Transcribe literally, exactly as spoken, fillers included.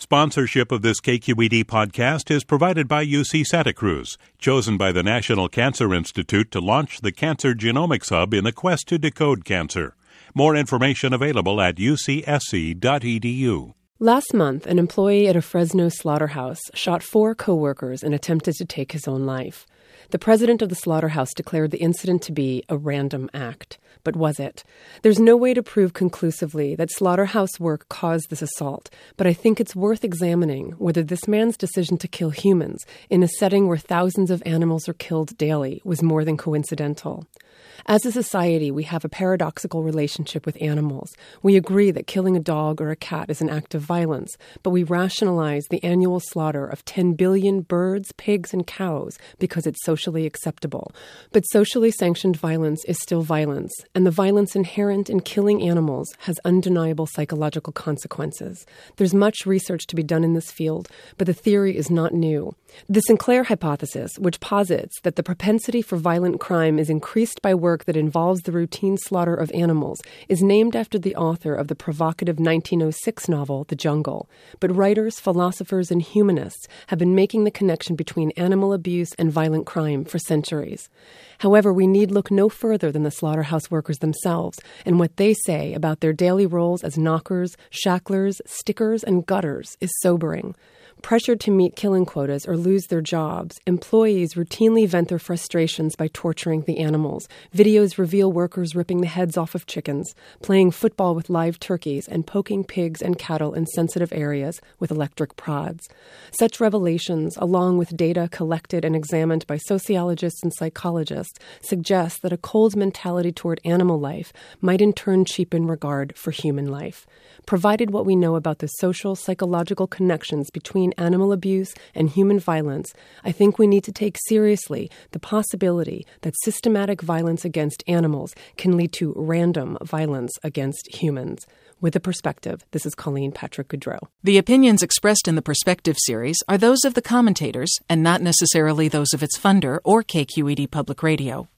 Sponsorship of this K Q E D podcast is provided by U C Santa Cruz, chosen by the National Cancer Institute to launch the Cancer Genomics Hub in the quest to decode cancer. More information available at u c s c dot e d u. Last month, an employee at a Fresno slaughterhouse shot four coworkers and attempted to take his own life. The president of the slaughterhouse declared the incident to be a random act. But was it? There's no way to prove conclusively that slaughterhouse work caused this assault, but I think it's worth examining whether this man's decision to kill humans in a setting where thousands of animals are killed daily was more than coincidental. As a society, we have a paradoxical relationship with animals. We agree that killing a dog or a cat is an act of violence, but we rationalize the annual slaughter of ten billion birds, pigs, and cows because it's socially acceptable. But socially sanctioned violence is still violence, and the violence inherent in killing animals has undeniable psychological consequences. There's much research to be done in this field, but the theory is not new. The Sinclair hypothesis, which posits that the propensity for violent crime is increased by work that involves the routine slaughter of animals, is named after the author of the provocative nineteen oh six novel, The Jungle. But writers, philosophers, and humanists have been making the connection between animal abuse and violent crime for centuries. However, we need look no further than the slaughterhouse workers themselves and what they say about their daily roles as knockers, shacklers, stickers, and gutters is sobering. Pressured to meet killing quotas or lose their jobs, employees routinely vent their frustrations by torturing the animals. Videos reveal workers ripping the heads off of chickens, playing football with live turkeys, and poking pigs and cattle in sensitive areas with electric prods. Such revelations, along with data collected and examined by sociologists and psychologists, suggest that a cold mentality toward animal life might in turn cheapen regard for human life. Provided what we know about the social, psychological connections between animal abuse and human violence, I think we need to take seriously the possibility that systematic violence against animals can lead to random violence against humans. With a Perspective, this is Colleen Patrick Goudreau. The opinions expressed in the Perspective series are those of the commentators and not necessarily those of its funder or K Q E D Public Radio.